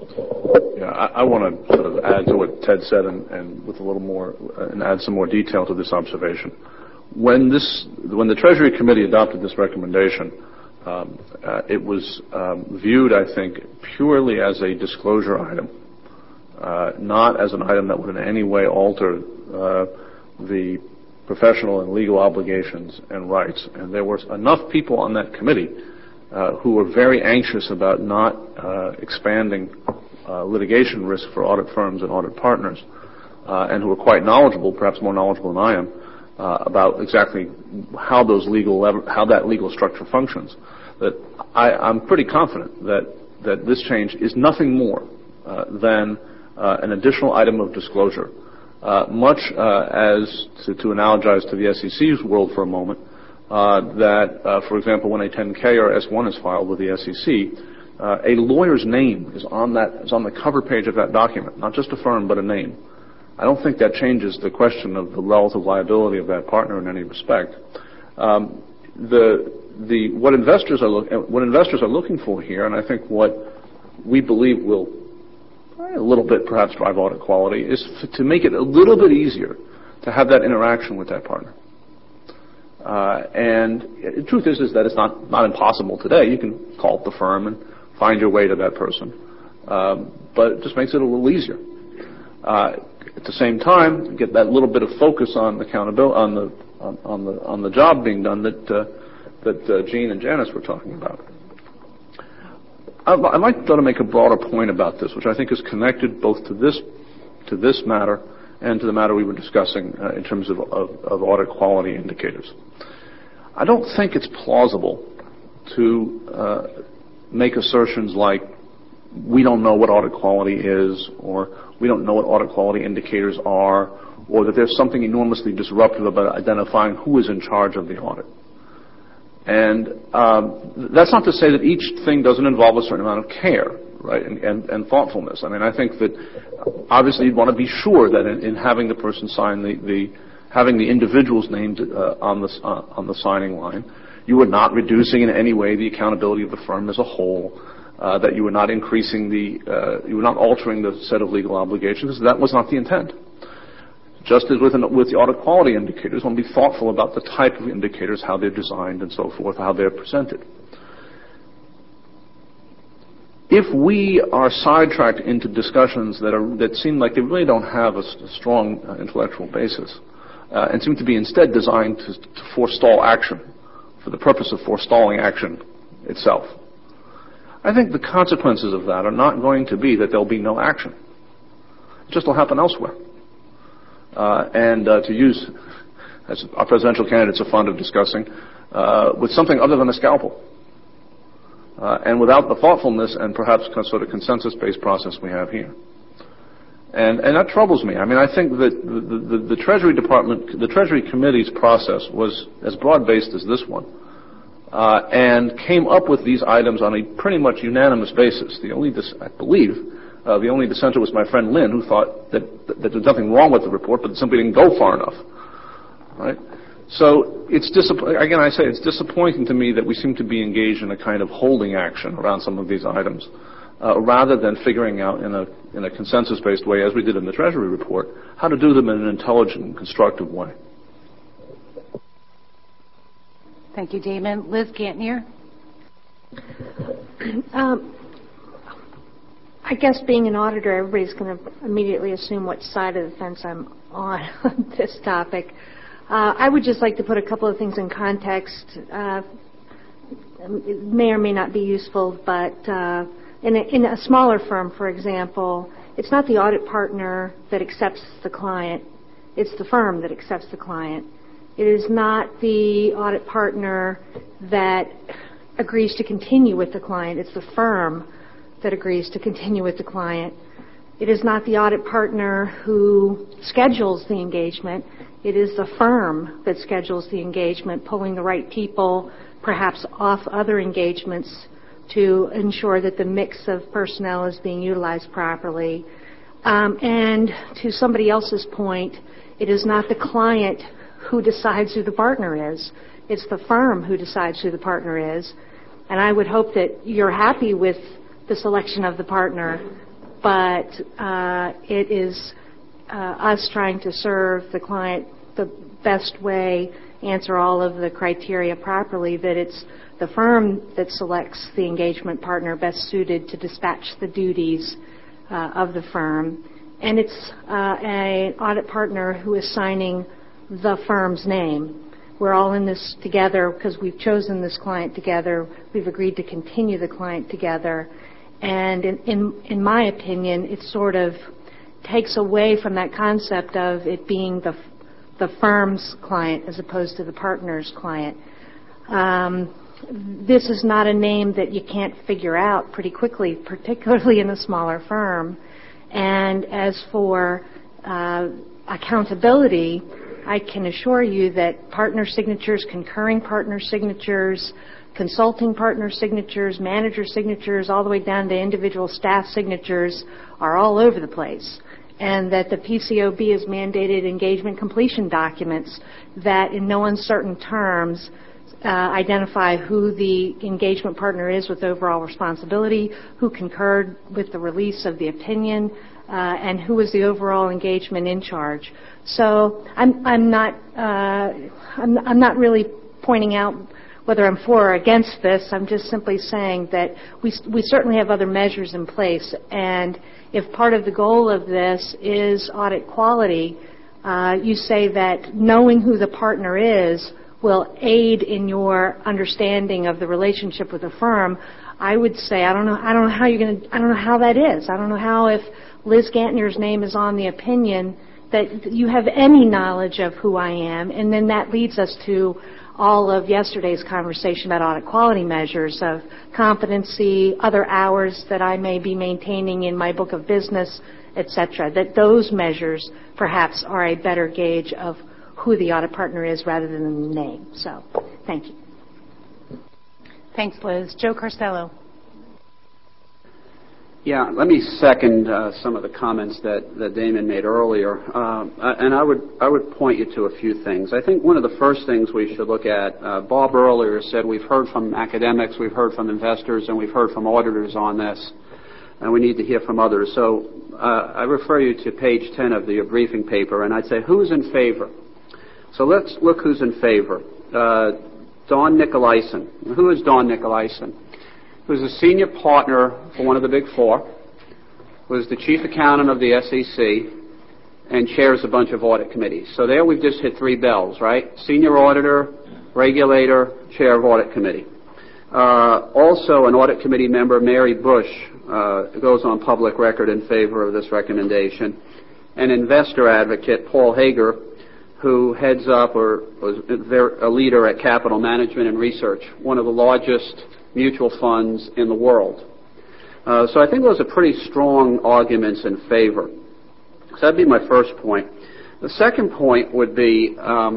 Yeah, I want to sort of add to what Ted said and with a little more and add some more detail to this observation. When the Treasury Committee adopted this recommendation, it was viewed, I think, purely as a disclosure item, not as an item that would in any way alter the professional and legal obligations and rights. And there were enough people on that committee who were very anxious about not expanding litigation risk for audit firms and audit partners, and who were quite knowledgeable, perhaps more knowledgeable than I am, about exactly how that legal structure functions. That I'm pretty confident that this change is nothing more than an additional item of disclosure, much as to analogize to the SEC's world for a moment. That, for example, when a 10K or S1 is filed with the SEC, a lawyer's name is on the cover page of that document, not just a firm, but a name. I don't think that changes the question of the relative liability of that partner in any respect. What investors are looking for here, and I think what we believe will a little bit perhaps drive audit quality, is to make it a little bit easier to have that interaction with that partner. And the truth is that it's not impossible today. You can call up the firm and find your way to that person, but it just makes it a little easier. At the same time, get that little bit of focus on accountability, on the job being done that Gene and Janice were talking about. I'd like to make a broader point about this, which I think is connected both to this matter and to the matter we were discussing in terms of audit quality indicators. I don't think it's plausible to make assertions like we don't know what audit quality is, or we don't know what audit quality indicators are, or that there's something enormously disruptive about identifying who is in charge of the audit. And that's not to say that each thing doesn't involve a certain amount of care, right, and thoughtfulness. I mean, I think that obviously you'd want to be sure that in having the person sign having the individual's name on the signing line, you were not reducing in any way the accountability of the firm as a whole, that you were not you were not altering the set of legal obligations. That was not the intent. Just as with the audit quality indicators, one want to be thoughtful about the type of indicators, how they're designed and so forth, how they're presented. If we are sidetracked into discussions that seem like they really don't have a strong intellectual basis, and seem to be instead designed to forestall action for the purpose of forestalling action itself, I think the consequences of that are not going to be that there'll be no action. It just will happen elsewhere. And to use, as our presidential candidates are fond of discussing, with something other than a scalpel. And without the thoughtfulness and perhaps sort of consensus-based process we have here. And that troubles me. I mean, I think that the Treasury Department, the Treasury Committee's process was as broad-based as this one, and came up with these items on a pretty much unanimous basis. I believe, the only dissenter was my friend Lynn, who thought that there's nothing wrong with the report, but simply didn't go far enough. Right? So it's again, I say it's disappointing to me that we seem to be engaged in a kind of holding action around some of these items, rather than figuring out in a consensus-based way, as we did in the Treasury report, how to do them in an intelligent and constructive way. Thank you, Damon. Liz Gantner. I guess being an auditor, everybody's going to immediately assume what side of the fence I'm on this topic. I would just like to put a couple of things in context. It may or may not be useful, but in a smaller firm, for example, it's not the audit partner that accepts the client. It's the firm that accepts the client. It is not the audit partner that agrees to continue with the client. It's the firm that agrees to continue with the client. It is not the audit partner who schedules the engagement. It is the firm that schedules the engagement, pulling the right people, perhaps off other engagements to ensure that the mix of personnel is being utilized properly. And to somebody else's point, it is not the client who decides who the partner is. It's the firm who decides who the partner is. And I would hope that you're happy with the selection of the partner, but it is us trying to serve the client the best way, answer all of the criteria properly, that it's the firm that selects the engagement partner best suited to dispatch the duties of the firm. And it's an audit partner who is signing the firm's name. We're all in this together because we've chosen this client together. We've agreed to continue the client together. And in my opinion, it sort of takes away from that concept of it being the firm's client as opposed to the partner's client. This is not a name that you can't figure out pretty quickly, particularly in a smaller firm. And as for accountability, I can assure you that partner signatures, concurring partner signatures, consulting partner signatures, manager signatures, all the way down to individual staff signatures are all over the place. And that the PCOB has mandated engagement completion documents that in no uncertain terms identify who the engagement partner is with overall responsibility, who concurred with the release of the opinion, and who is the overall engagement in charge. So I'm not really pointing out whether I'm for or against this. I'm just simply saying that we certainly have other measures in place, and if part of the goal of this is audit quality, you say that knowing who the partner is will aid in your understanding of the relationship with the firm. I would say I don't know how that is. I don't know how, if Liz Gantner's name is on the opinion, that you have any knowledge of who I am, and then that leads us to all of yesterday's conversation about audit quality measures of competency, other hours that I may be maintaining in my book of business, etc. That those measures perhaps are a better gauge of who the audit partner is rather than the name. So, thank you. Thanks, Liz. Joe Carcello. Yeah, let me second some of the comments that Damon made earlier, and I would point you to a few things. I think one of the first things we should look at, Bob earlier said we've heard from academics, we've heard from investors, and we've heard from auditors on this, and we need to hear from others. So I refer you to page 10 of the briefing paper, and I'd say who's in favor? So let's look who's in favor. Don Nicolaisen. Who is Don Nicolaisen? Who's a senior partner for one of the Big Four, was the chief accountant of the SEC, and chairs a bunch of audit committees. So there we've just hit three bells, right? Senior auditor, regulator, chair of audit committee. Also an audit committee member, Mary Bush, goes on public record in favor of this recommendation. An investor advocate, Paul Hager, who heads up or was a leader at Capital Management and Research, one of the largest mutual funds in the world. So I think those are pretty strong arguments in favor. So that'd be my first point. The second point would be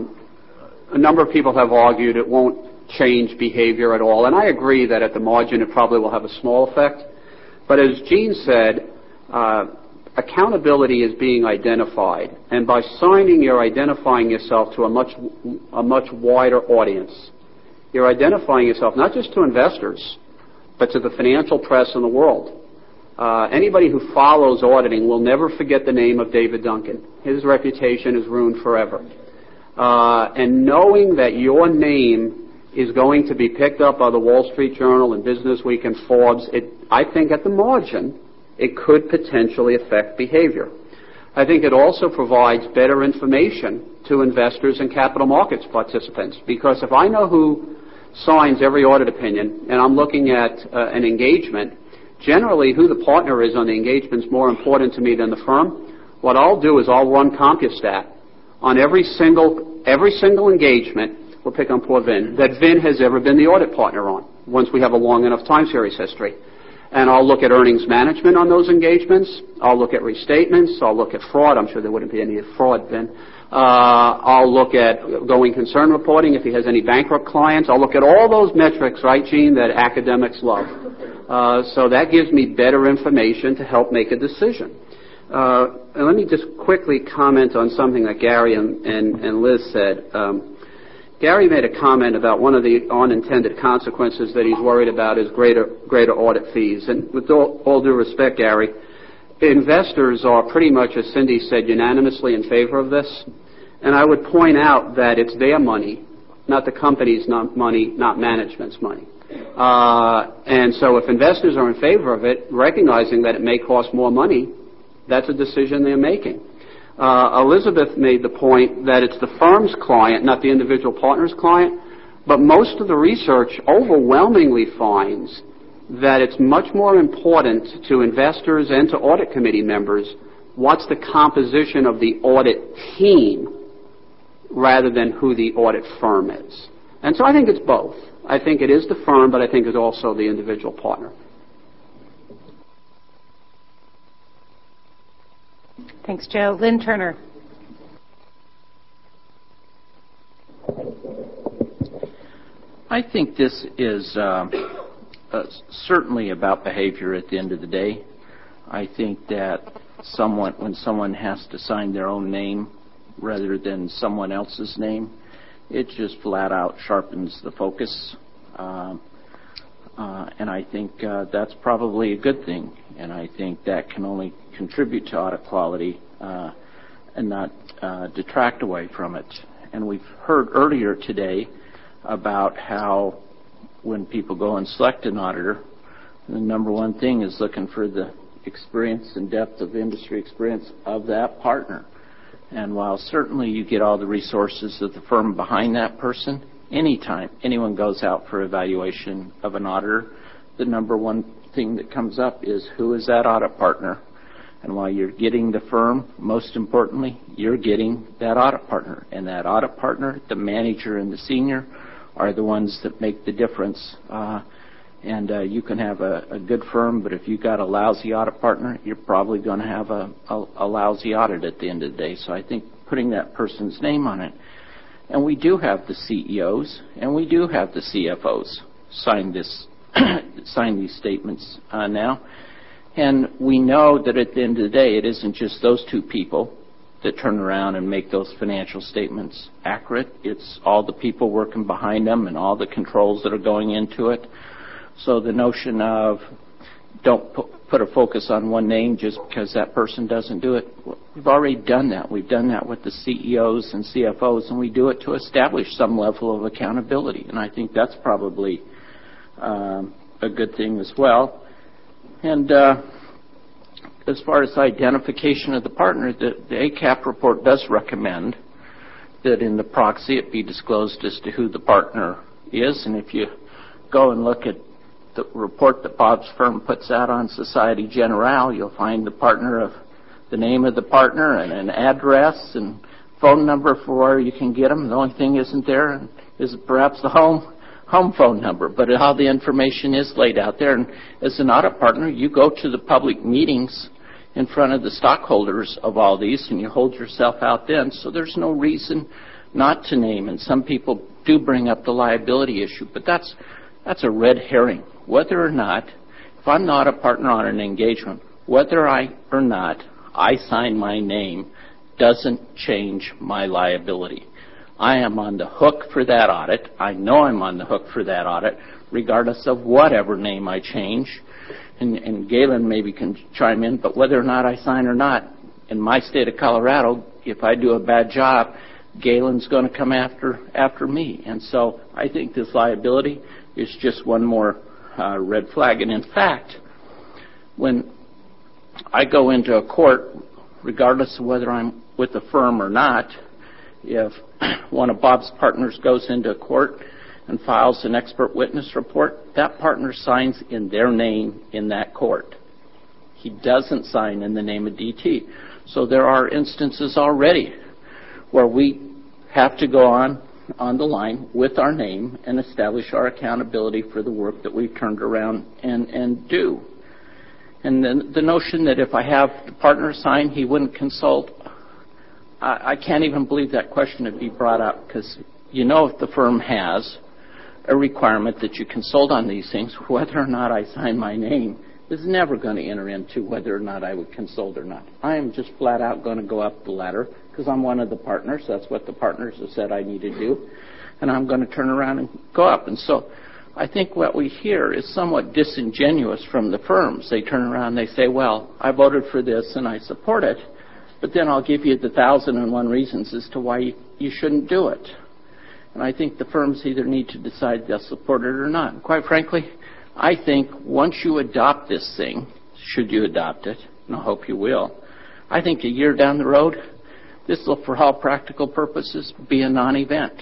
a number of people have argued it won't change behavior at all, and I agree that at the margin it probably will have a small effect. But as Gene said, accountability is being identified, and by signing, you're identifying yourself to a much wider audience. You're identifying yourself not just to investors, but to the financial press in the world. Anybody who follows auditing will never forget the name of David Duncan. His reputation is ruined forever. And knowing that your name is going to be picked up by the Wall Street Journal and Business Week and Forbes, I think at the margin, it could potentially affect behavior. I think it also provides better information to investors and capital markets participants, because if I know who signs every audit opinion and I'm looking at an engagement, generally who the partner is on the engagement is more important to me than the firm. What I'll do is I'll run CompuStat on every single engagement, we'll pick on poor Vin, that Vin has ever been the audit partner on, once we have a long enough time series history. And I'll look at earnings management on those engagements. I'll look at restatements. I'll look at fraud. I'm sure there wouldn't be any fraud then. I'll look at going concern reporting if he has any bankrupt clients. I'll look at all those metrics, right, Gene, that academics love. So that gives me better information to help make a decision. And let me just quickly comment on something that Gary and Liz said. Gary made a comment about one of the unintended consequences that he's worried about is greater audit fees. And with all due respect, Gary, investors are pretty much, as Cindy said, unanimously in favor of this. And I would point out that it's their money, not the company's money, not management's money. And so if investors are in favor of it, recognizing that it may cost more money, that's a decision they're making. Elizabeth made the point that it's the firm's client, not the individual partner's client, but most of the research overwhelmingly finds that it's much more important to investors and to audit committee members what's the composition of the audit team rather than who the audit firm is. And so I think it's both. I think it is the firm, but I think it's also the individual partner. Thanks, Joe. Lynn Turner. I think this is certainly about behavior at the end of the day. I think that when someone has to sign their own name rather than someone else's name, it just flat out sharpens the focus. And I think that's probably a good thing. And I think that can only contribute to audit quality and not detract away from it. And we've heard earlier today about how when people go and select an auditor, the number one thing is looking for the experience and depth of industry experience of that partner. And while certainly you get all the resources of the firm behind that person, anytime anyone goes out for evaluation of an auditor, the number one thing that comes up is who is that audit partner. And while you're getting the firm, most importantly, you're getting that audit partner. And that audit partner, the manager and the senior, are the ones that make the difference. And you can have a good firm, but if you've got a lousy audit partner, you're probably going to have a lousy audit at the end of the day. So I think putting that person's name on it. And we do have the CEOs and we do have the CFOs sign these statements now. And we know that at the end of the day, it isn't just those two people that turn around and make those financial statements accurate. It's all the people working behind them and all the controls that are going into it. So the notion of don't put a focus on one name just because that person doesn't do it, we've already done that. We've done that with the CEOs and CFOs, and we do it to establish some level of accountability. And I think that's probably a good thing as well. And as far as identification of the partner, the ACAP report does recommend that in the proxy it be disclosed as to who the partner is. And if you go and look at the report that Bob's firm puts out on Societe Generale, you'll find the name of the partner and an address and phone number for where you can get them. The only thing isn't there is perhaps the home phone number, but all the information is laid out there. And as an audit partner, you go to the public meetings in front of the stockholders of all these, and you hold yourself out then. So there's no reason not to name. And some people do bring up the liability issue, but that's a red herring. Whether or not, if I'm not a partner on an engagement, whether or not I sign my name doesn't change my liability. I am on the hook for that audit. I know I'm on the hook for that audit, regardless of whatever name I change. And Galen maybe can chime in, but whether or not I sign or not, in my state of Colorado, if I do a bad job, Galen's going to come after me. And so I think this liability is just one more red flag. And in fact, when I go into a court, regardless of whether I'm with a firm or not, if one of Bob's partners goes into a court and files an expert witness report, that partner signs in their name in that court. He doesn't sign in the name of DT. So there are instances already where we have to go on the line with our name and establish our accountability for the work that we've turned around and do. And then the notion that if I have the partner sign, he wouldn't consult, I can't even believe that question would be brought up, because if the firm has a requirement that you consult on these things, whether or not I sign my name is never going to enter into whether or not I would consult or not. I am just flat out going to go up the ladder because I'm one of the partners. That's what the partners have said I need to do. And I'm going to turn around and go up. And so I think what we hear is somewhat disingenuous from the firms. They turn around and they say, well, I voted for this and I support it, but then I'll give you the 1,001 reasons as to why you shouldn't do it. And I think the firms either need to decide they'll support it or not. And quite frankly, I think once you adopt this thing, should you adopt it, and I hope you will, I think a year down the road, this will, for all practical purposes, be a non-event.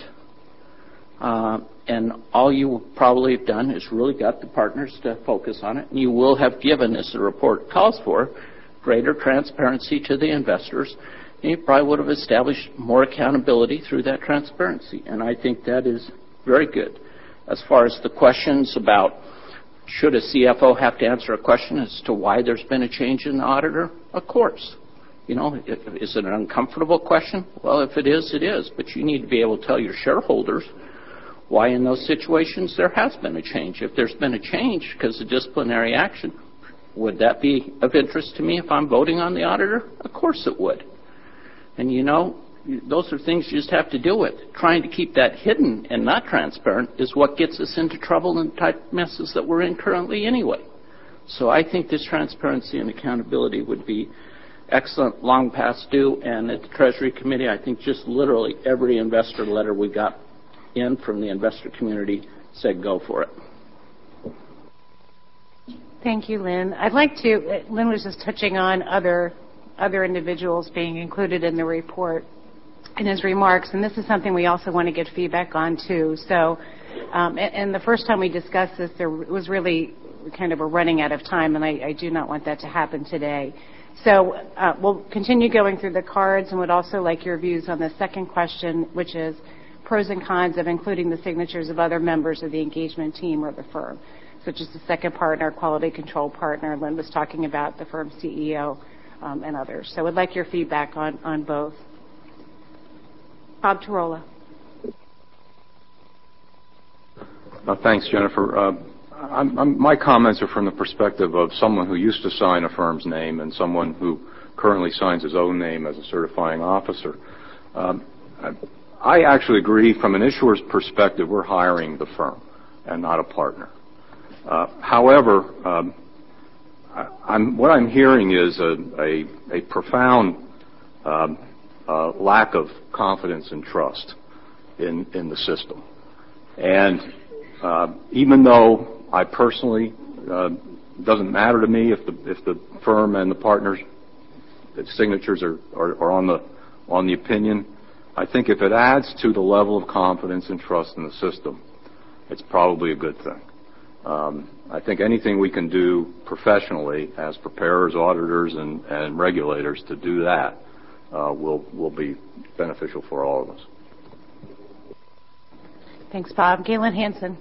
And all you will probably have done is really got the partners to focus on it. And you will have given, as the report calls for, greater transparency to the investors. And you probably would have established more accountability through that transparency. And I think that is very good. As far as the questions about should a CFO have to answer a question as to why there's been a change in the auditor, of course. You know, is it an uncomfortable question? Well, if it is, it is. But you need to be able to tell your shareholders why in those situations there has been a change. If there's been a change because of disciplinary action, would that be of interest to me if I'm voting on the auditor? Of course it would. And you know, those are things you just have to deal with. Trying to keep that hidden and not transparent is what gets us into trouble and type messes that we're in currently anyway. So I think this transparency and accountability would be excellent, long past due. And at the Treasury Committee, I think just literally every investor letter we got in from the investor community said go for it. Thank you, Lynn. Lynn was just touching on other individuals being included in the report in his remarks, and this is something we also want to get feedback on too. So, and the first time we discussed this, there was really kind of a running out of time, and I do not want that to happen today. So we'll continue going through the cards and would also like your views on the second question, which is pros and cons of including the signatures of other members of the engagement team or the firm, such as the second partner, quality control partner. Lynn was talking about the firm's CEO and others. So we'd like your feedback on both. Bob Tarola. Thanks, Jennifer. My comments are from the perspective of someone who used to sign a firm's name and someone who currently signs his own name as a certifying officer. I actually agree from an issuer's perspective we're hiring the firm and not a partner. However, what I'm hearing is a profound lack of confidence and trust in the system. And even though I personally, it doesn't matter to me if the firm and the partners' signatures are on the opinion, I think if it adds to the level of confidence and trust in the system, it's probably a good thing. I think anything we can do professionally as preparers, auditors, and regulators to do that will be beneficial for all of us. Thanks, Bob. Galen Hansen.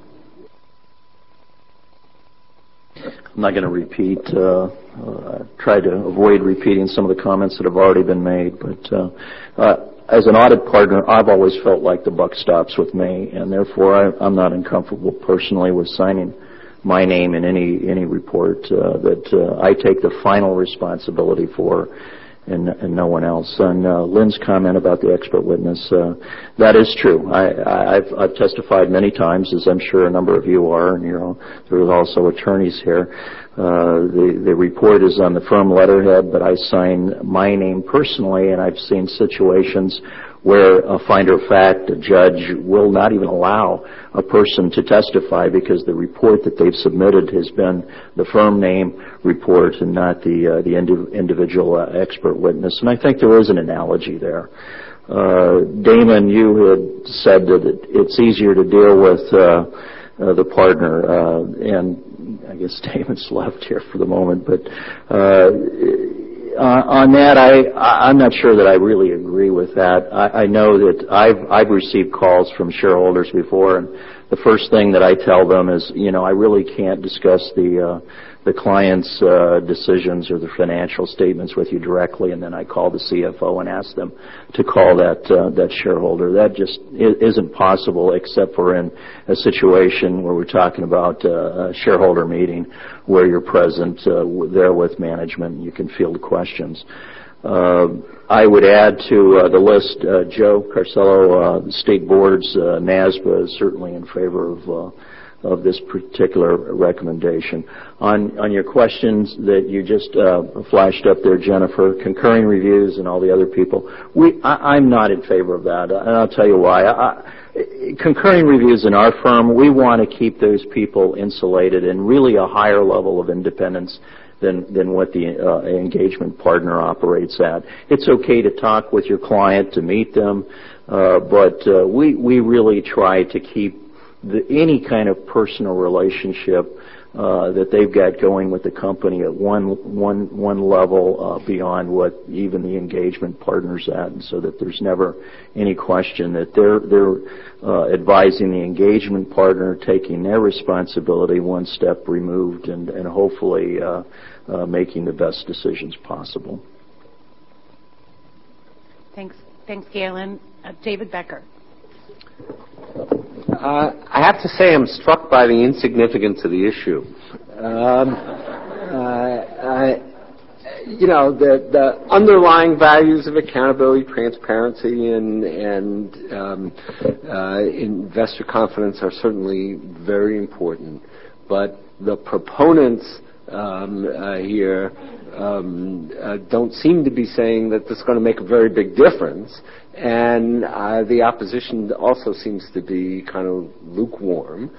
I'm not going to repeat, try to avoid repeating some of the comments that have already been made, but as an audit partner, I've always felt like the buck stops with me, and therefore I'm not uncomfortable personally with signing my name in any report that I take the final responsibility for, and no one else. And Lynn's comment about the expert witness, that is true. I've testified many times, as I'm sure a number of you are, and there's also attorneys here. The report is on the firm letterhead, but I sign my name personally, and I've seen situations where a finder of fact, a judge, will not even allow a person to testify because the report that they've submitted has been the firm name report and not the individual expert witness. And I think there is an analogy there. Damon, you had said that it's easier to deal with the partner, and I guess Damon's left here for the moment, but on that, I'm not sure that I really agree with that. I know that I've received calls from shareholders before, and the first thing that I tell them is, I really can't discuss the client's decisions or the financial statements with you directly, and then I call the CFO and ask them to call that shareholder. That just isn't possible except for in a situation where we're talking about a shareholder meeting where you're present there with management and you can field questions. I would add to the list, Joe Carcello, the state boards, NASBA is certainly in favor of this particular recommendation. On your questions that you just flashed up there, Jennifer, concurring reviews and all the other people, I'm not in favor of that, and I'll tell you why. Concurring reviews in our firm, we want to keep those people insulated and really a higher level of independence than what the engagement partner operates at. It's okay to talk with your client, to meet them, but we really try to keep any kind of personal relationship that they've got going with the company at one level beyond what even the engagement partner's at, and so that there's never any question that they're advising the engagement partner, taking their responsibility one step removed, and hopefully making the best decisions possible. Thanks, Galen. David Becker. I have to say I'm struck by the insignificance of the issue. The underlying values of accountability, transparency, and investor confidence are certainly very important. But the proponents here don't seem to be saying that this is going to make a very big difference. And the opposition also seems to be kind of lukewarm.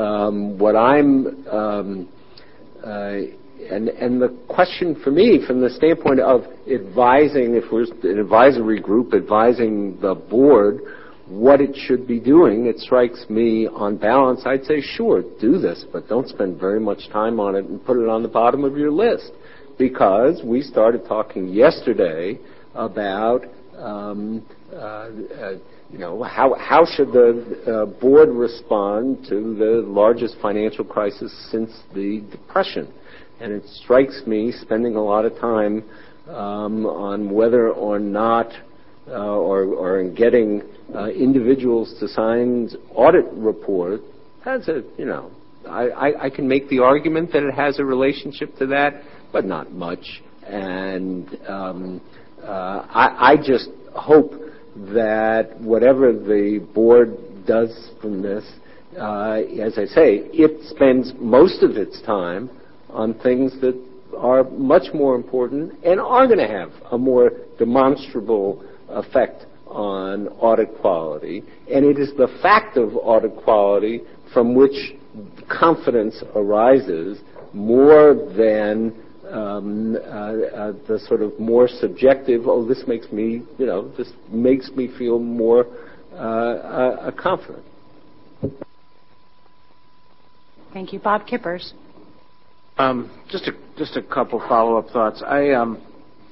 And the question for me, from the standpoint of advising, if we're an advisory group advising the board what it should be doing, it strikes me on balance, I'd say, sure, do this, but don't spend very much time on it and put it on the bottom of your list. Because we started talking yesterday about how should the board respond to the largest financial crisis since the Depression. And it strikes me spending a lot of time on whether or not or in getting individuals to sign audit report has I can make the argument that it has a relationship to that, but not much. And I just hope that whatever the board does from this, as I say, it spends most of its time on things that are much more important and are going to have a more demonstrable effect on audit quality. And it is the fact of audit quality from which confidence arises more than the sort of more subjective, this makes me feel more confident. Thank you. Bob Kippers. Just a couple follow-up thoughts. The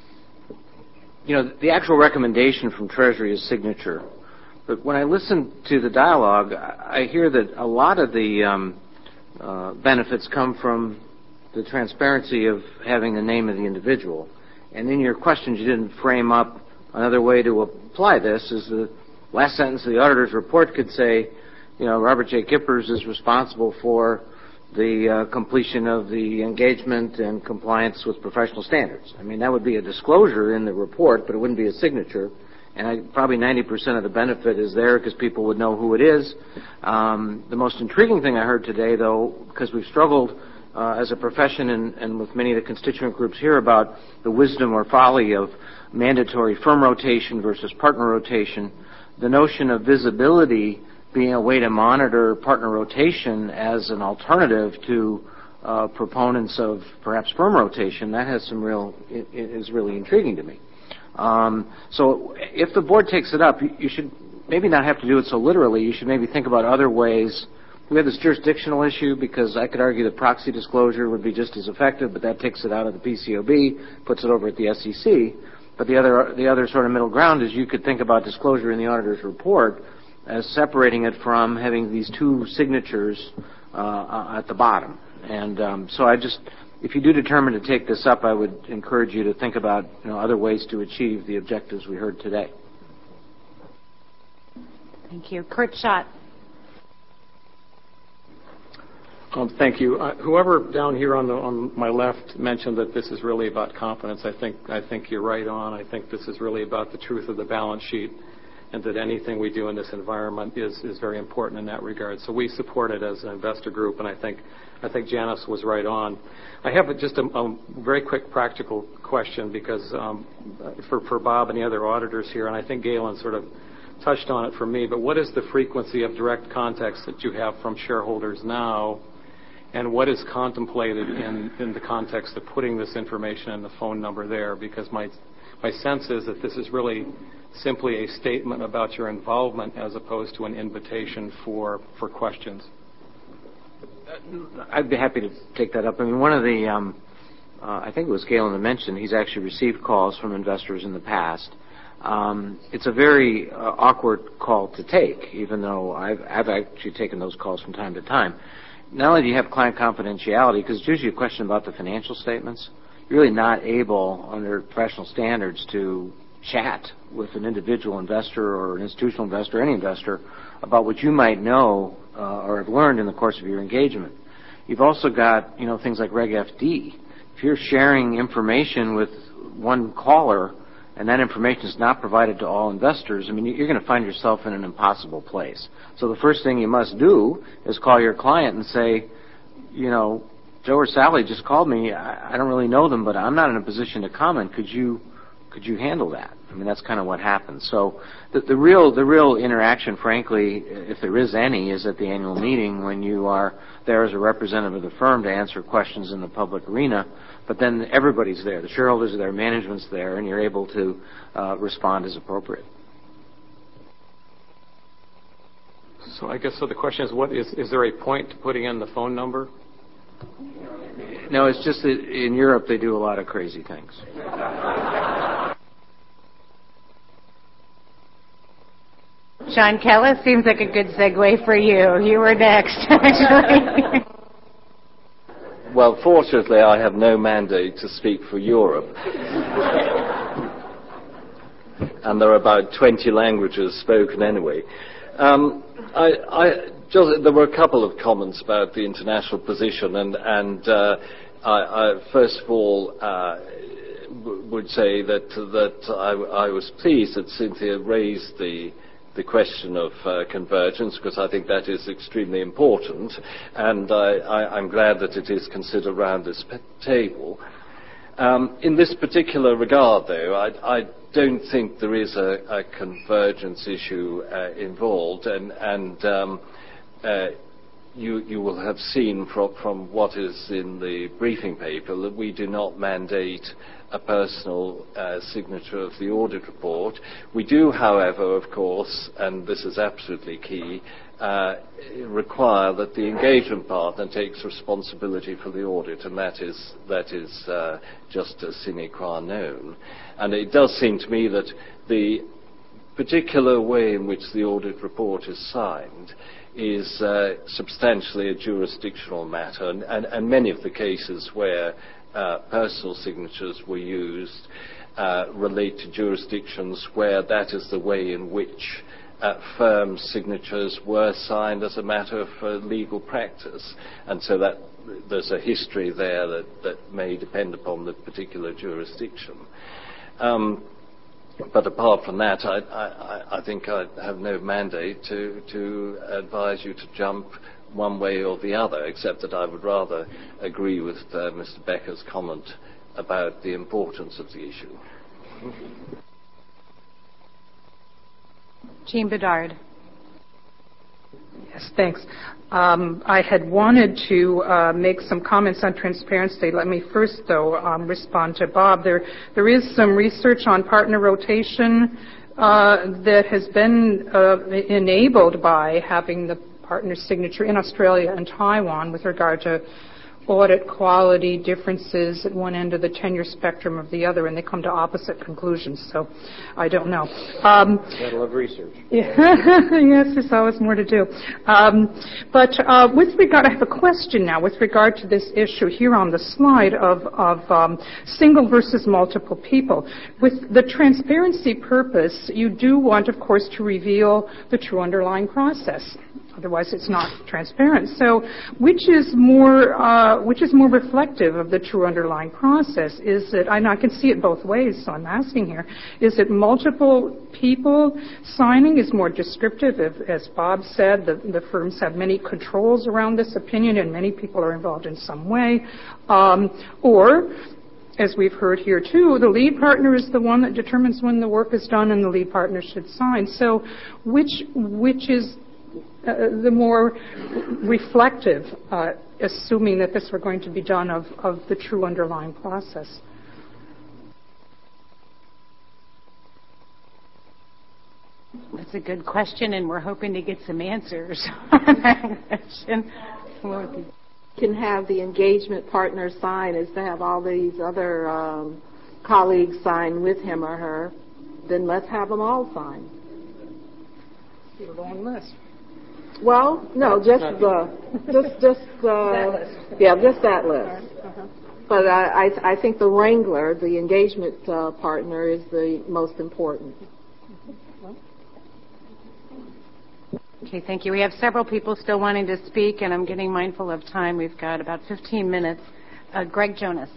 actual recommendation from Treasury is signature. But when I listen to the dialogue, I hear that a lot of the benefits come from the transparency of having the name of the individual. And in your questions, you didn't frame up another way to apply this. Is the last sentence of the auditor's report could say, Robert J. Kippers is responsible for the completion of the engagement and compliance with professional standards. I mean, that would be a disclosure in the report, but it wouldn't be a signature. And probably 90% of the benefit is there because people would know who it is. The most intriguing thing I heard today, though, because we've struggled as a profession and with many of the constituent groups here about the wisdom or folly of mandatory firm rotation versus partner rotation, the notion of visibility being a way to monitor partner rotation as an alternative to proponents of perhaps firm rotation, that has is really intriguing to me. So if the board takes it up, you should maybe not have to do it so literally. You should maybe think about other ways. We have this jurisdictional issue because I could argue that proxy disclosure would be just as effective, but that takes it out of the PCOB, puts it over at the SEC. But the other sort of middle ground is you could think about disclosure in the auditor's report as separating it from having these two signatures at the bottom. And so if you do determine to take this up, I would encourage you to think about other ways to achieve the objectives we heard today. Thank you. Kurt Schott. Thank you. Whoever down here on my left mentioned that this is really about confidence. I think you're right on. I think this is really about the truth of the balance sheet. and that anything we do in this environment is very important in that regard. So we support it as an investor group, and I think Janice was right on. I have just a very quick practical question because for Bob and the other auditors here, and I think Galen sort of touched on it for me, but what is the frequency of direct contacts that you have from shareholders now, and what is contemplated in the context of putting this information and the phone number there? Because my sense is that this is really simply a statement about your involvement as opposed to an invitation for questions. I'd be happy to take that up. I mean, one of the, I think it was Galen that mentioned, he's actually received calls from investors in the past. It's a very awkward call to take, even though I've actually taken those calls from time to time. Not only do you have client confidentiality, because it's usually a question about the financial statements, you're really not able, under professional standards, to chat with an individual investor or an institutional investor or any investor about what you might know or have learned in the course of your engagement. You've also got, things like Reg FD. If you're sharing information with one caller and that information is not provided to all investors, I mean, you're going to find yourself in an impossible place. So the first thing you must do is call your client and say, Joe or Sally just called me. I don't really know them, but I'm not in a position to comment. Could you handle that? I mean, that's kind of what happens. So the real interaction, frankly, if there is any, is at the annual meeting when you are there as a representative of the firm to answer questions in the public arena. But then everybody's there. The shareholders are there, management's there, and you're able to respond as appropriate. So I guess the question is there a point to putting in the phone number? No, it's just that in Europe they do a lot of crazy things. John Kellis seems like a good segue for you. You were next, actually. Well, fortunately, I have no mandate to speak for Europe. And there are about 20 languages spoken anyway. There were a couple of comments about the international position, and I first of all would say that I was pleased that Cynthia raised the question of convergence, because I think that is extremely important, and I'm glad that it is considered around this table. In this particular regard, though, I don't think there is a convergence issue involved, and you will have seen from what is in the briefing paper that we do not mandate a personal signature of the audit report. We do, however, of course, and this is absolutely key, require that the engagement partner takes responsibility for the audit, and that is just a sine qua non. And it does seem to me that the particular way in which the audit report is signed is substantially a jurisdictional matter, and many of the cases where personal signatures were used relate to jurisdictions where that is the way in which firm signatures were signed as a matter of legal practice, and so that there's a history there that may depend upon the particular jurisdiction. But apart from that, I think I have no mandate to advise you to jump one way or the other, except that I would rather agree with Mr. Becker's comment about the importance of the issue. Jean Bedard. Yes, thanks. I had wanted to make some comments on transparency. Let me first, though, respond to Bob. There is some research on partner rotation that has been enabled by having the partner signature in Australia and Taiwan with regard to audit quality differences at one end of the tenure spectrum of the other, and they come to opposite conclusions. So I don't know. Battle of research. Yes, there's always more to do. But with regard, I have a question now with regard to this issue here on the slide of single versus multiple people. With the transparency purpose, you do want, of course, to reveal the true underlying process. Otherwise, it's not transparent. So, which is more reflective of the true underlying process? Is it? I can see it both ways, so I'm asking here: is it multiple people signing is more descriptive? As Bob said, the firms have many controls around this opinion, and many people are involved in some way, or as we've heard here too, the lead partner is the one that determines when the work is done, and the lead partner should sign. So, which is the more reflective, assuming that this were going to be done of the true underlying process? That's a good question, and we're hoping to get some answers on that question. Can have the engagement partner sign is to have all these other colleagues sign with him or her, then let's have them all sign. Your long list. Well, no, just that list. Yeah, just that list. But I think the wrangler, the engagement partner, is the most important. Okay, thank you. We have several people still wanting to speak, and I'm getting mindful of time. We've got about 15 minutes. Greg Jonas.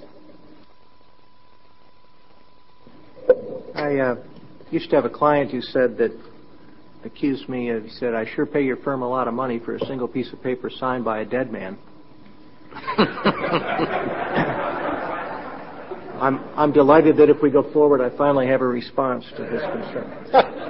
I used to have a client who said that, accused me of, he said, I sure pay your firm a lot of money for a single piece of paper signed by a dead man. I'm delighted that if we go forward, I finally have a response to this concern.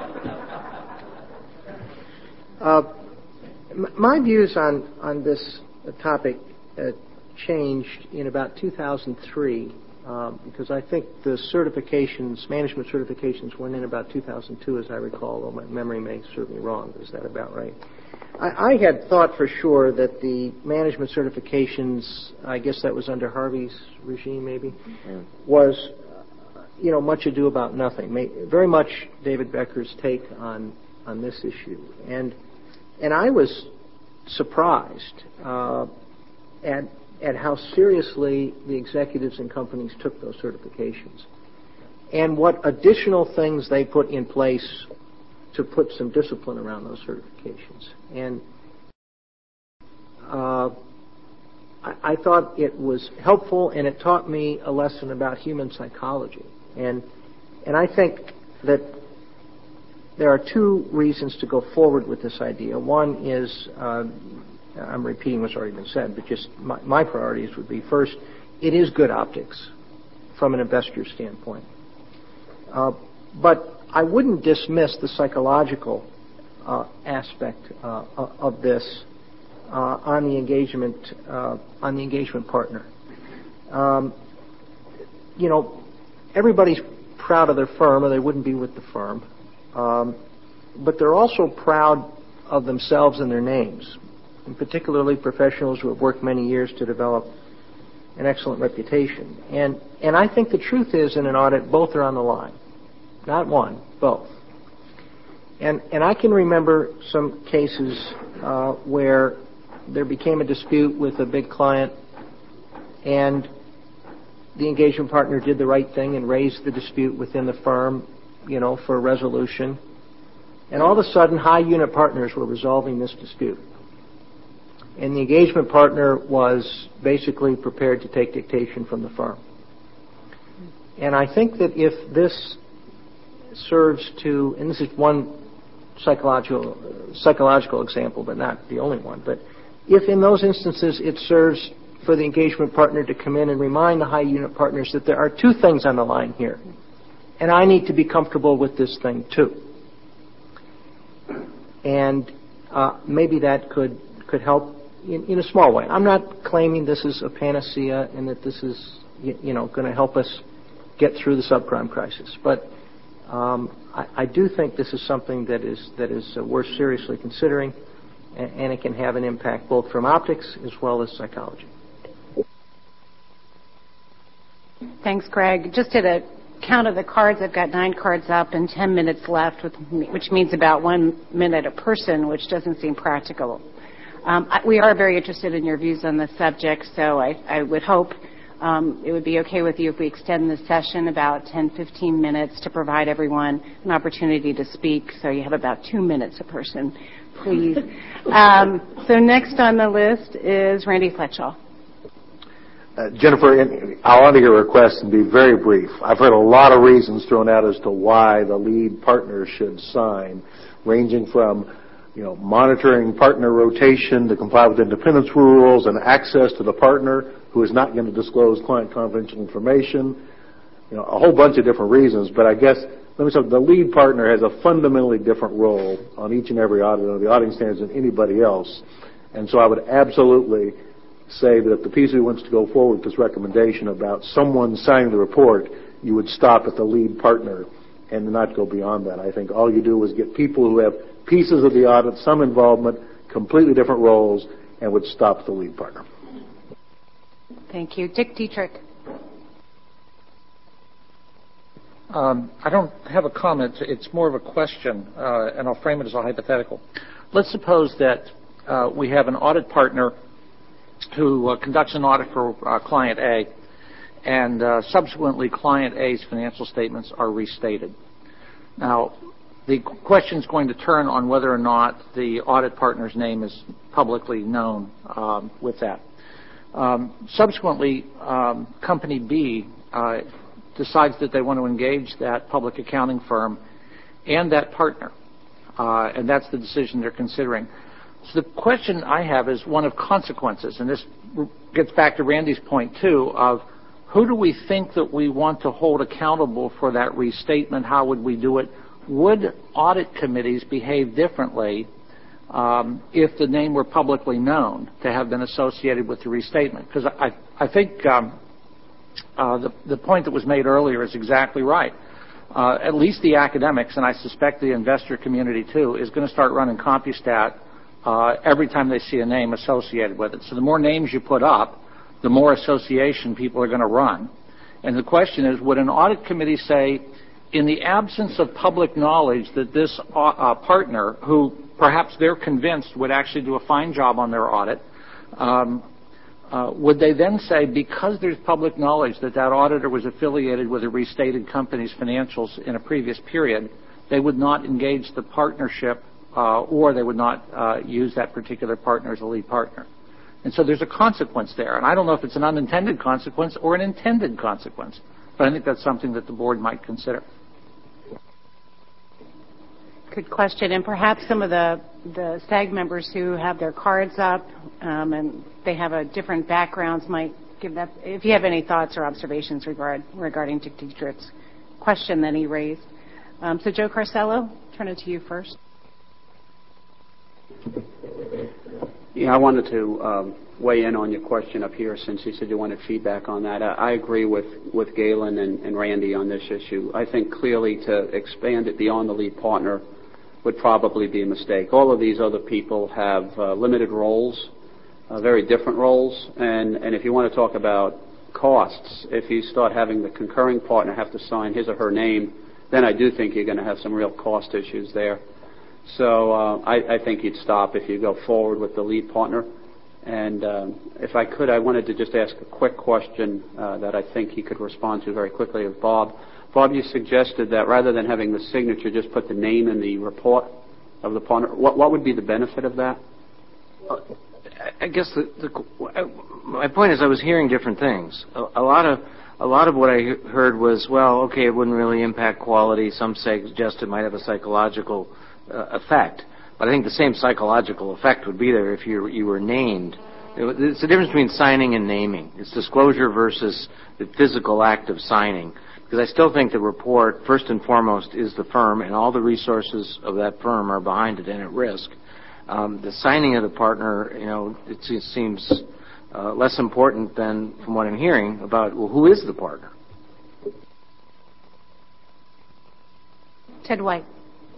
My views on this topic changed in about 2003 because I think the certifications, management certifications, went in about 2002, as I recall, though my memory may serve me wrong. Is that about right? I had thought for sure that the management certifications, I guess that was under Harvey's regime maybe, was, much ado about nothing. Very much David Becker's take on this issue. And I was surprised at how seriously the executives and companies took those certifications and what additional things they put in place to put some discipline around those certifications. And I thought it was helpful, and it taught me a lesson about human psychology. And I think that there are two reasons to go forward with this idea. One is, I'm repeating what's already been said, but just my priorities would be, first, it is good optics from an investor standpoint. But I wouldn't dismiss the psychological aspect of this on the engagement partner. Everybody's proud of their firm, or they wouldn't be with the firm. But they're also proud of themselves and their names, and particularly professionals who have worked many years to develop an excellent reputation. And I think the truth is, in an audit, both are on the line. Not one, both. And I can remember some cases where there became a dispute with a big client, and the engagement partner did the right thing and raised the dispute within the firm, for a resolution. And all of a sudden, high unit partners were resolving this dispute. And the engagement partner was basically prepared to take dictation from the firm. And I think that if this serves to, and this is one psychological example, but not the only one, but if in those instances it serves for the engagement partner to come in and remind the high unit partners that there are two things on the line here, and I need to be comfortable with this thing too. And maybe that could help in a small way. I'm not claiming this is a panacea and that this is going to help us get through the subprime crisis, but I do think this is something that is worth seriously considering, and it can have an impact both from optics as well as psychology. Thanks, Greg. Just at a count of the cards, I've got 9 cards up and 10 minutes left, which means about 1 minute a person, which doesn't seem practical. We are very interested in your views on the subject, so I would hope it would be okay with you if we extend the session about 10-15 minutes to provide everyone an opportunity to speak, so you have about 2 minutes a person please. So next on the list is Randy Fletchall. Jennifer, I'll honor your request and be very brief. I've heard a lot of reasons thrown out as to why the lead partner should sign, ranging from monitoring partner rotation to comply with independence rules and access to the partner who is not going to disclose client confidential information, a whole bunch of different reasons. But I guess, let me say, the lead partner has a fundamentally different role on each and every audit under the auditing standards than anybody else. And so I would absolutely say that if the PCAOB wants to go forward with this recommendation about someone signing the report, you would stop at the lead partner and not go beyond that. I think all you do is get people who have pieces of the audit, some involvement, completely different roles, and would stop at the lead partner. Thank you. Dick Dietrich. I don't have a comment. It's more of a question, and I'll frame it as a hypothetical. Let's suppose that we have an audit partner who conducts an audit for Client A, and subsequently Client A's financial statements are restated. Now, the question is going to turn on whether or not the audit partner's name is publicly known with that. Subsequently, Company B decides that they want to engage that public accounting firm and that partner, and that's the decision they're considering. So the question I have is one of consequences, and this gets back to Randy's point, too, of who do we think that we want to hold accountable for that restatement? How would we do it? Would audit committees behave differently if the name were publicly known to have been associated with the restatement? Because I think the point that was made earlier is exactly right. At least the academics, and I suspect the investor community, too, is going to start running CompuStat every time they see a name associated with it. So the more names you put up, the more association people are going to run. And the question is, would an audit committee say, in the absence of public knowledge that this partner, who perhaps they're convinced would actually do a fine job on their audit, would they then say, because there's public knowledge that that auditor was affiliated with a restated company's financials in a previous period, they would not engage the partnership or they would not use that particular partner as a lead partner? And so there's a consequence there. And I don't know if it's an unintended consequence or an intended consequence, but I think that's something that the board might consider. Good question. And perhaps some of the SAG members who have their cards up and they have a different backgrounds might give that, if you have any thoughts or observations regarding Dick Dietrich's question that he raised. So Joe Carcello, turn it to you first. Yeah, I wanted to weigh in on your question up here since you said you wanted feedback on that. I agree with Galen and Randy on this issue. I think clearly to expand it beyond the lead partner would probably be a mistake. All of these other people have limited roles, very different roles, and if you want to talk about costs, if you start having the concurring partner have to sign his or her name, then I do think you're going to have some real cost issues there. So I think you'd stop if you go forward with the lead partner. And if I could, I wanted to just ask a quick question that I think he could respond to very quickly of Bob. Bob, you suggested that rather than having the signature, just put the name in the report of the partner. What would be the benefit of that? I guess my point is I was hearing different things. A lot of what I heard was, well, okay, it wouldn't really impact quality. Some suggest it might have a psychological effect. But I think the same psychological effect would be there if you were named. It's the difference between signing and naming. It's disclosure versus the physical act of signing. Because I still think the report, first and foremost, is the firm, and all the resources of that firm are behind it and at risk. The signing of the partner, it seems less important than, from what I'm hearing, about, well, who is the partner? Ted White.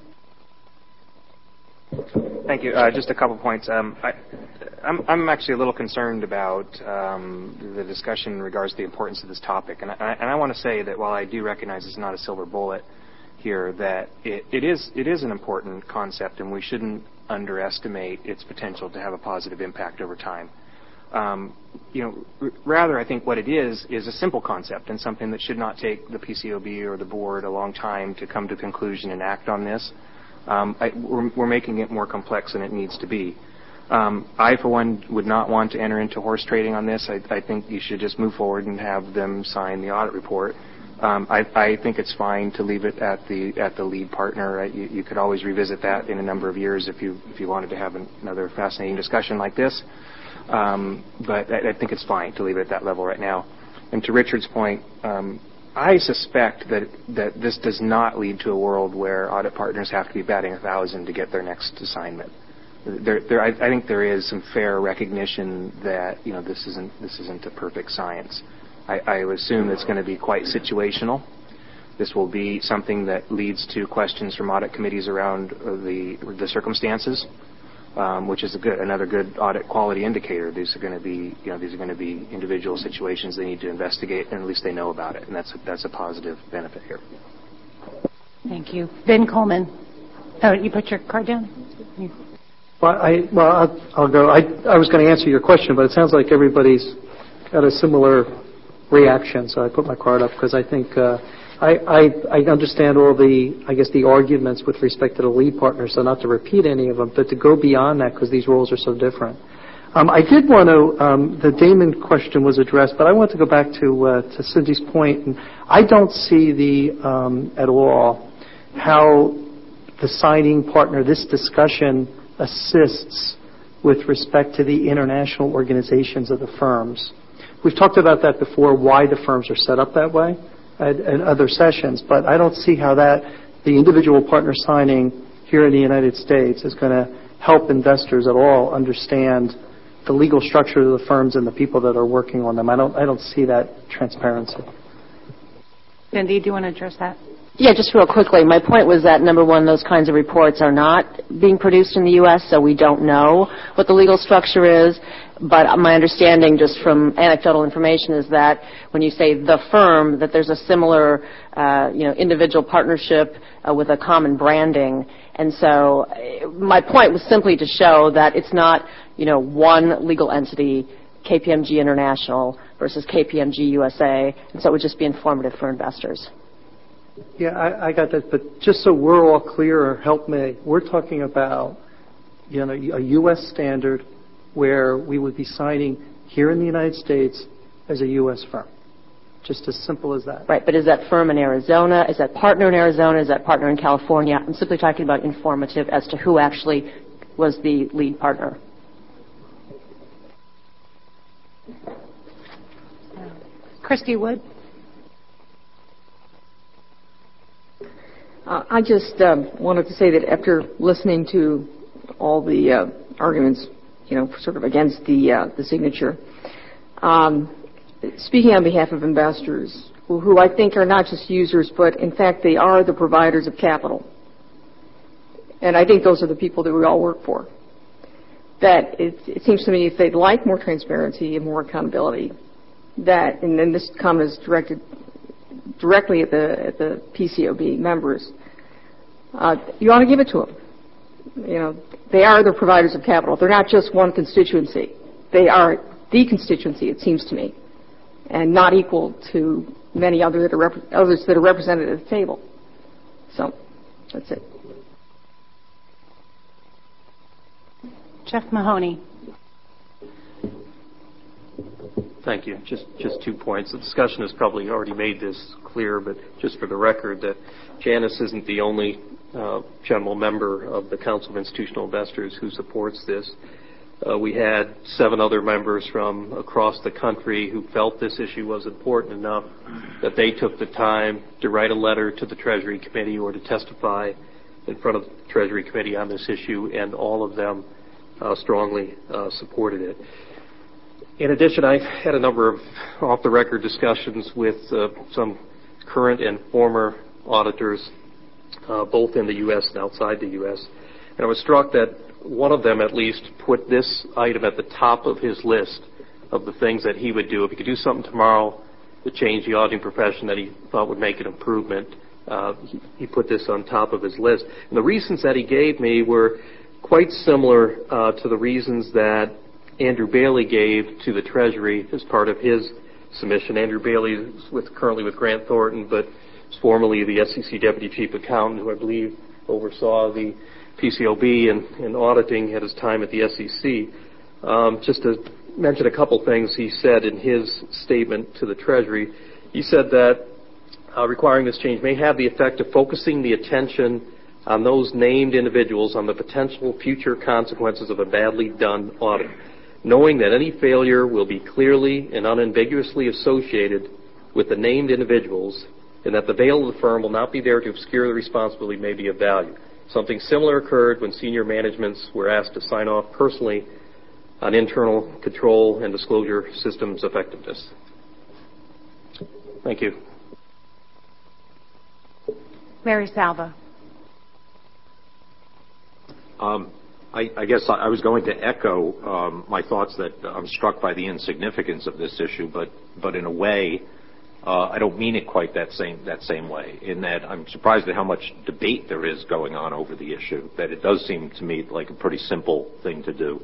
Thank you. Just a couple points. I'm actually a little concerned about the discussion in regards to the importance of this topic, and I want to say that while I do recognize it's not a silver bullet here, that it is an important concept, and we shouldn't underestimate its potential to have a positive impact over time. Rather, I think what it is a simple concept and something that should not take the PCAOB or the board a long time to come to conclusion and act on this. We're making it more complex than it needs to be. I, for one, would not want to enter into horse trading on this. I think you should just move forward and have them sign the audit report. I think it's fine to leave it at the lead partner. You could always revisit that in a number of years if you wanted to have another fascinating discussion like this. But I think it's fine to leave it at that level right now. And to Richard's point, I suspect that this does not lead to a world where audit partners have to be batting 1,000 to get their next assignment. I think there is some fair recognition that this isn't a perfect science. I would assume it's going to be quite situational. This will be something that leads to questions from audit committees around the circumstances, which is another good audit quality indicator. These are going to be individual situations they need to investigate, and at least they know about it, and that's a positive benefit here. Thank you, Ben Coleman. Oh, you put your card down. I'll go. I was going to answer your question, but it sounds like everybody's got a similar reaction, so I put my card up because I think I understand all the arguments with respect to the lead partner, so not to repeat any of them, but to go beyond that because these roles are so different. I did want to, the Damon question was addressed, but I want to go back to Cindy's point, and I don't see at all how the signing partner, this discussion assists with respect to the international organizations of the firms. We've talked about that before, why the firms are set up that way in other sessions, but I don't see how the individual partner signing here in the United States is going to help investors at all understand the legal structure of the firms and the people that are working on them. I don't see that transparency. Cindy, do you want to address that? Yeah, just real quickly. My point was that, number one, those kinds of reports are not being produced in the U.S., so we don't know what the legal structure is. But my understanding, just from anecdotal information, is that when you say the firm, that there's a similar, individual partnership with a common branding. And so my point was simply to show that it's not, one legal entity, KPMG International versus KPMG USA, and so it would just be informative for investors. Yeah, I got that, but just so we're all clear, or help me, we're talking about a U.S. standard where we would be signing here in the United States as a U.S. firm. Just as simple as that. Right, but is that firm in Arizona? Is that partner in Arizona? Is that partner in California? I'm simply talking about informative as to who actually was the lead partner. Christy Wood. I just wanted to say that after listening to all the arguments, sort of against the signature, speaking on behalf of investors who I think are not just users, but in fact they are the providers of capital. And I think those are the people that we all work for. That it seems to me if they'd like more transparency and more accountability, that, and then this comment is directed directly at the PCOB members, you ought to give it to them. They are the providers of capital. They're not just one constituency. They are the constituency, it seems to me, and not equal to many others that are represented at the table. So, that's it. Jeff Mahoney. Thank you. Just 2 points. The discussion has probably already made this clear, but just for the record, that Janus isn't the only general member of the Council of Institutional Investors who supports this. We had 7 other members from across the country who felt this issue was important enough that they took the time to write a letter to the Treasury Committee or to testify in front of the Treasury Committee on this issue, and all of them strongly supported it. In addition, I've had a number of off-the-record discussions with some current and former auditors, both in the U.S. and outside the U.S., and I was struck that one of them at least put this item at the top of his list of the things that he would do. If he could do something tomorrow to change the auditing profession that he thought would make an improvement, he put this on top of his list. And the reasons that he gave me were quite similar to the reasons that Andrew Bailey gave to the Treasury as part of his submission. Andrew Bailey is currently with Grant Thornton, but is formerly the SEC Deputy Chief Accountant, who I believe oversaw the PCOB and auditing at his time at the SEC. Just to mention a couple things he said in his statement to the Treasury. He said that requiring this change may have the effect of focusing the attention on those named individuals on the potential future consequences of a badly done audit, knowing that any failure will be clearly and unambiguously associated with the named individuals and that the veil of the firm will not be there to obscure the responsibility may be of value. Something similar occurred when senior managements were asked to sign off personally on internal control and disclosure systems effectiveness. Thank you. Larry Salva. I guess I was going to echo my thoughts that I'm struck by the insignificance of this issue, but in a way, I don't mean it quite that same way, in that I'm surprised at how much debate there is going on over the issue, that it does seem to me like a pretty simple thing to do.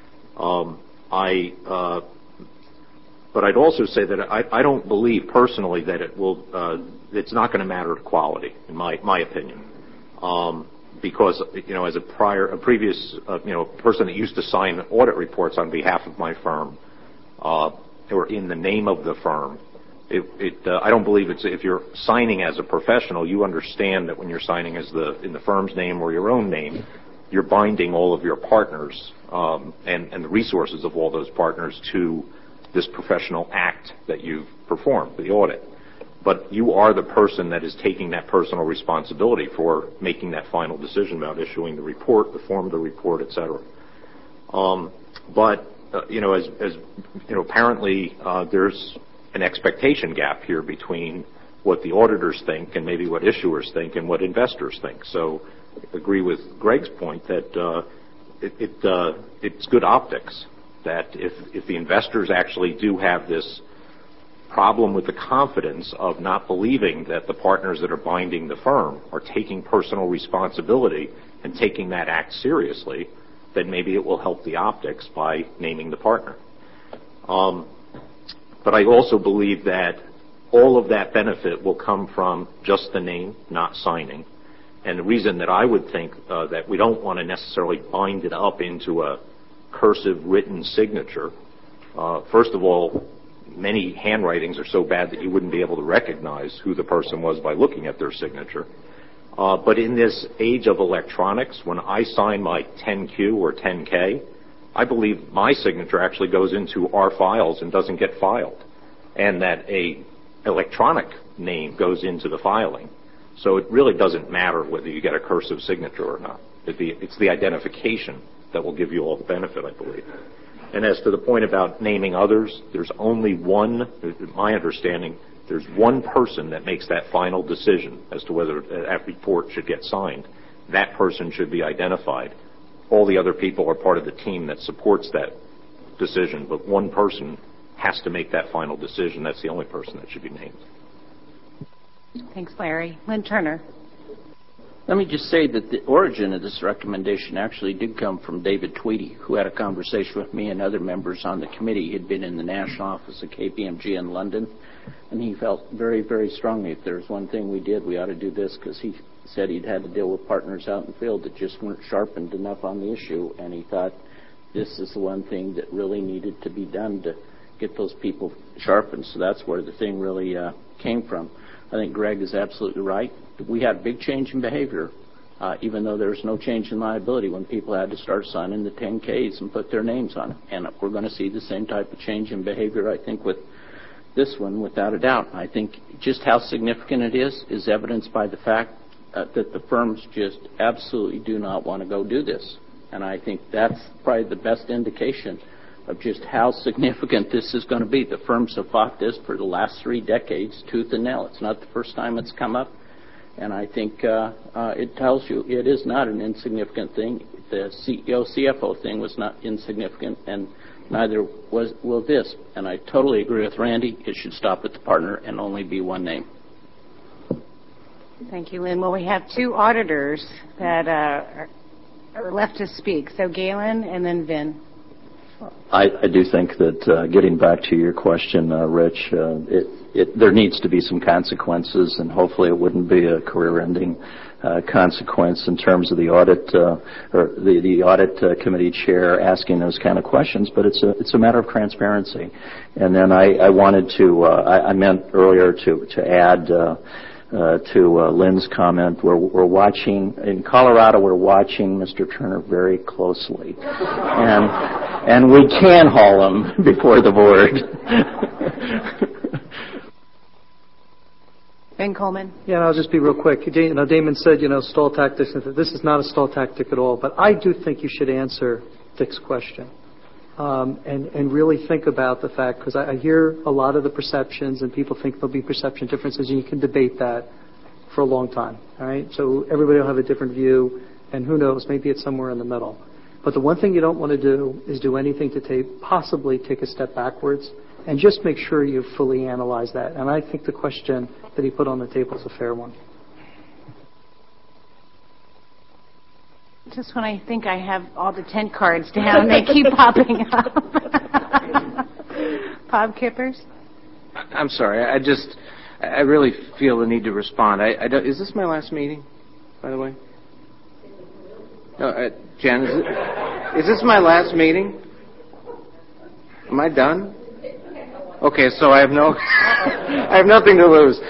But I'd also say that I don't believe personally that it's not going to matter to quality, in my opinion. Because, as a previous person that used to sign audit reports on behalf of my firm, or in the name of the firm, I don't believe if you're signing as a professional, you understand that when you're signing in the firm's name or your own name, you're binding all of your partners and the resources of all those partners to this professional act that you've performed, the audit. But you are the person that is taking that personal responsibility for making that final decision about issuing the report, the form of the report, et cetera. Apparently there's an expectation gap here between what the auditors think and maybe what issuers think and what investors think. So I agree with Greg's point that it's good optics that if the investors actually do have this problem with the confidence of not believing that the partners that are binding the firm are taking personal responsibility and taking that act seriously, then maybe it will help the optics by naming the partner. But I also believe that all of that benefit will come from just the name, not signing. And the reason that I would think that we don't want to necessarily bind it up into a cursive written signature, first of all, many handwritings are so bad that you wouldn't be able to recognize who the person was by looking at their signature. But in this age of electronics, when I sign my 10Q or 10K, I believe my signature actually goes into our files and doesn't get filed, and that a electronic name goes into the filing. So it really doesn't matter whether you get a cursive signature or not. It's the identification that will give you all the benefit, I believe. And as to the point about naming others, there's only one, my understanding, there's one person that makes that final decision as to whether that report should get signed. That person should be identified. All the other people are part of the team that supports that decision, but one person has to make that final decision. That's the only person that should be named. Thanks, Larry. Lynn Turner. Let me just say that the origin of this recommendation actually did come from David Tweedy, who had a conversation with me and other members on the committee. He had been in the national office of KPMG in London, and he felt very, very strongly if there's one thing we did, we ought to do this, because he said he'd had to deal with partners out in the field that just weren't sharpened enough on the issue, and he thought this is the one thing that really needed to be done to get those people sharpened. So that's where the thing really came from. I think Greg is absolutely right. We had a big change in behavior, even though there was no change in liability when people had to start signing the 10Ks and put their names on it. And we're going to see the same type of change in behavior, I think, with this one, without a doubt. I think just how significant it is evidenced by the fact that the firms just absolutely do not want to go do this. And I think that's probably the best indication of just how significant this is going to be. The firms have fought this for the last 3 decades, tooth and nail. It's not the first time it's come up. And I think it tells you it is not an insignificant thing. The CEO, CFO thing was not insignificant, and neither will this. And I totally agree with Randy. It should stop at the partner and only be one name. Thank you, Lynn. Well, we have 2 auditors that are left to speak. So Galen and then Vin. I do think that getting back to your question, Rich, there needs to be some consequences, and hopefully it wouldn't be a career-ending consequence in terms of the audit or the audit committee chair asking those kind of questions. But it's a matter of transparency. And then I wanted to I meant earlier to add to Lynn's comment. We're watching in Colorado. We're watching Mr. Turner very closely, and we can haul him before the board. Ben Coleman. Yeah, and I'll just be real quick. Damon said, stall tactics. This is not a stall tactic at all. But I do think you should answer Dick's question and really think about the fact, because I hear a lot of the perceptions, and people think there'll be perception differences, and you can debate that for a long time. All right, so everybody will have a different view, and who knows, maybe it's somewhere in the middle. But the one thing you don't want to do is do anything to possibly take a step backwards. And just make sure you fully analyze that. And I think the question that he put on the table is a fair one. Just when I think I have all the 10 cards down, they keep popping up. Bob Kippers? I'm sorry. I really feel the need to respond. Is this my last meeting, by the way? No, Jen, is this my last meeting? Am I done? Okay, so I have nothing to lose.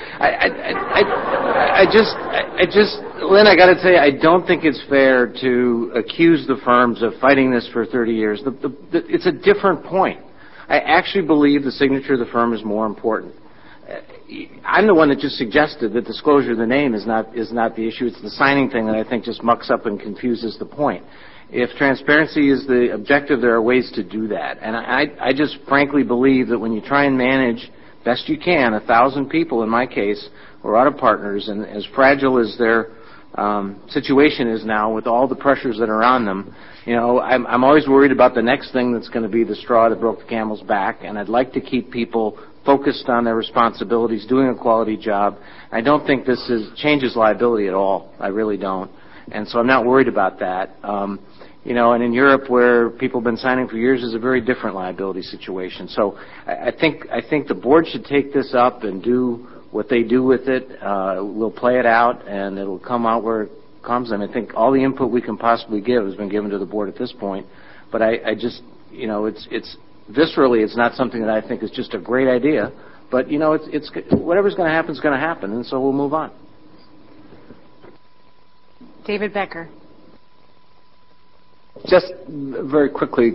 Lynn, I got to tell you, I don't think it's fair to accuse the firms of fighting this for 30 years. It's a different point. I actually believe the signature of the firm is more important. I'm the one that just suggested that disclosure of the name is not the issue. It's the signing thing that I think just mucks up and confuses the point. If transparency is the objective, there are ways to do that. And I just frankly believe that when you try and manage best you can 1,000 people, in my case, or audit partners, and as fragile as their situation is now with all the pressures that are on them, I'm always worried about the next thing that's going to be the straw that broke the camel's back, and I'd like to keep people focused on their responsibilities, doing a quality job. I don't think this changes liability at all. I really don't. And so I'm not worried about that. And in Europe, where people have been signing for years, is a very different liability situation. So I think the board should take this up and do what they do with it. We'll play it out, and it'll come out where it comes. And I think all the input we can possibly give has been given to the board at this point. But I just, it's viscerally, it's not something that I think is just a great idea. But it's whatever's going to happen is going to happen, and so we'll move on. David Becker. Just very quickly,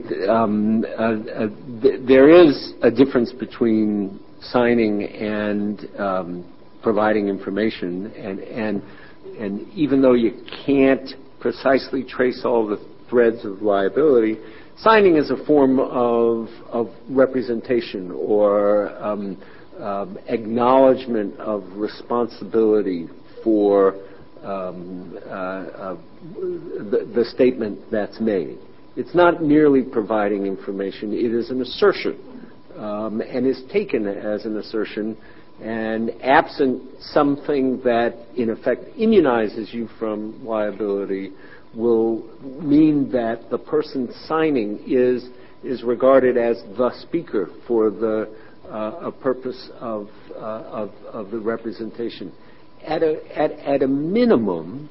there is a difference between signing and providing information, and even though you can't precisely trace all the threads of liability, signing is a form of representation or acknowledgement of responsibility for the statement that's made. It's not merely providing information. It is an assertion and is taken as an assertion. And absent something that, in effect, immunizes you from liability will mean that the person signing is regarded as the speaker for the purpose of the representation. At a minimum,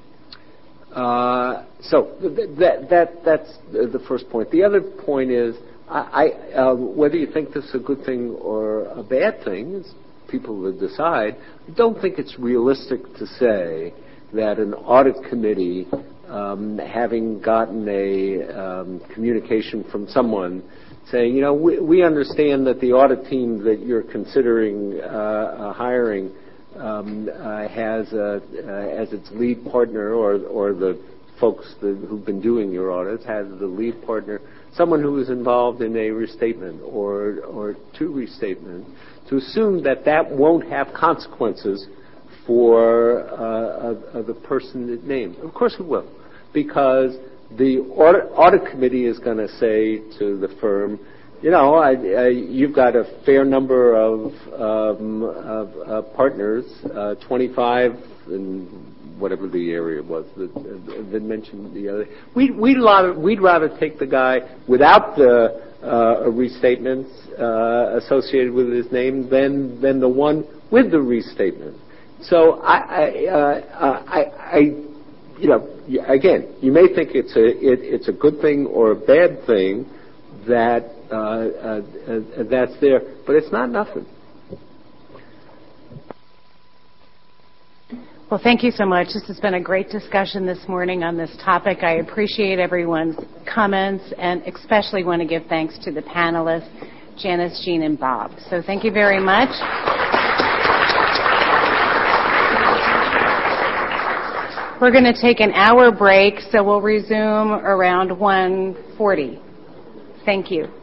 so that's the first point. The other point is, whether you think this is a good thing or a bad thing, is people will decide. I don't think it's realistic to say that an audit committee, having gotten a communication from someone saying, we understand that the audit team that you're considering hiring has as its lead partner, or the folks who've been doing your audits, has the lead partner someone who is involved in a restatement or two restatements, to assume that won't have consequences for the person it named. Of course it will, because the audit committee is going to say to the firm, you've got a fair number of partners, 25 and whatever the area was that mentioned the other. We'd rather take the guy without the restatements associated with his name than the one with the restatement. So again, you may think it's a good thing or a bad thing that that's there, but it's not nothing. Well, thank you so much. This has been a great discussion this morning on this topic. I appreciate everyone's comments and especially want to give thanks to the panelists, Janice, Jean, and Bob. So thank you very much. We're going to take an hour break, so we'll resume around 1:40. Thank you.